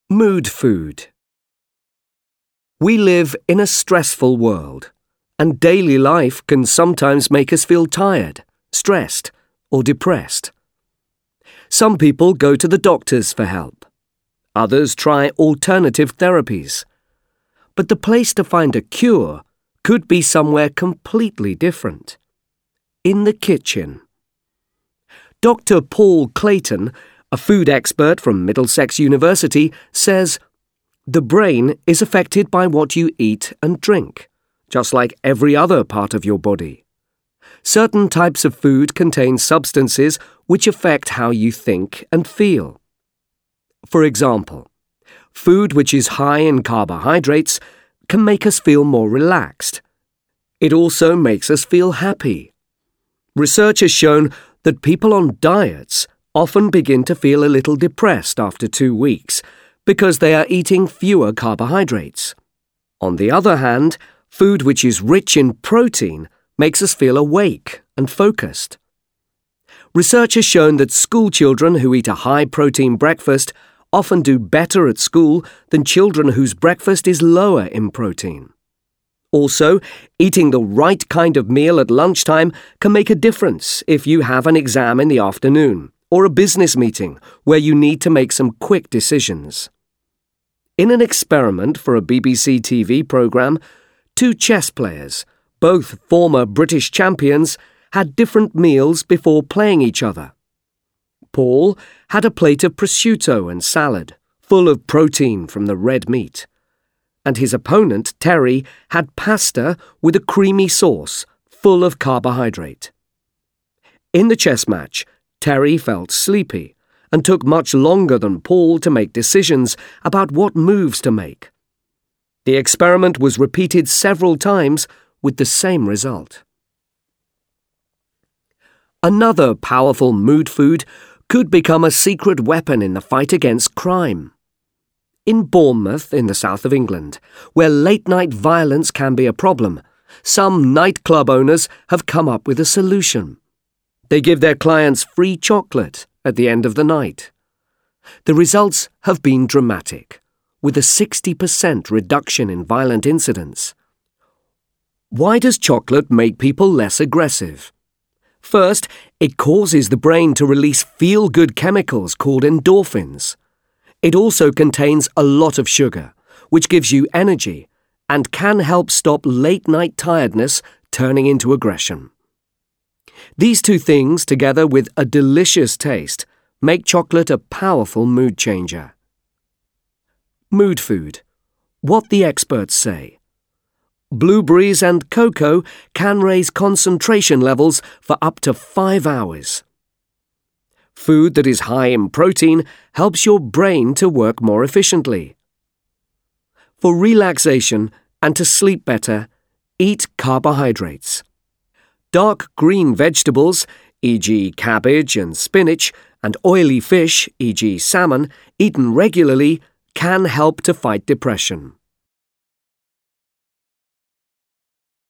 Mood food. We live in a stressful world, and daily life can sometimes make us feel tired, stressed, or depressed. Some people go to the doctors for help. Others try alternative therapies. But the place to find a cure could be somewhere completely different. In the kitchen. Dr. Paul Clayton, a food expert from Middlesex University, says, "The brain is affected by what you eat and drink, just like every other part of your body. Certain types of food contain substances which affect how you think and feel. For example, food which is high in carbohydrates can make us feel more relaxed. It also makes us feel happy. Research has shown that people on diets often begin to feel a little depressed after 2 weeks because they are eating fewer carbohydrates. On the other hand, food which is rich in protein makes us feel awake and focused. Research has shown that school children who eat a high-protein breakfast often do better at school than children whose breakfast is lower in protein. Also, eating the right kind of meal at lunchtime can make a difference if you have an exam in the afternoon or a business meeting where you need to make some quick decisions. In an experiment for a BBC TV programme, 2 chess players, both former British champions, had different meals before playing each other. Paul had a plate of prosciutto and salad, full of protein from the red meat. And his opponent, Terry, had pasta with a creamy sauce, full of carbohydrate. In the chess match, Terry felt sleepy and took much longer than Paul to make decisions about what moves to make. The experiment was repeated several times with the same result. Another powerful mood food could become a secret weapon in the fight against crime. In Bournemouth, in the south of England, where late-night violence can be a problem, some nightclub owners have come up with a solution. They give their clients free chocolate at the end of the night. The results have been dramatic, with a 60% reduction in violent incidents. Why does chocolate make people less aggressive? First, it causes the brain to release feel-good chemicals called endorphins. It also contains a lot of sugar, which gives you energy and can help stop late-night tiredness turning into aggression. These 2 things, together with a delicious taste, make chocolate a powerful mood changer. Mood food. What the experts say. Blueberries and cocoa can raise concentration levels for up to 5 hours. Food that is high in protein helps your brain to work more efficiently. For relaxation and to sleep better, eat carbohydrates. Dark green vegetables, e.g. cabbage and spinach, and oily fish, e.g. salmon, eaten regularly can help to fight depression.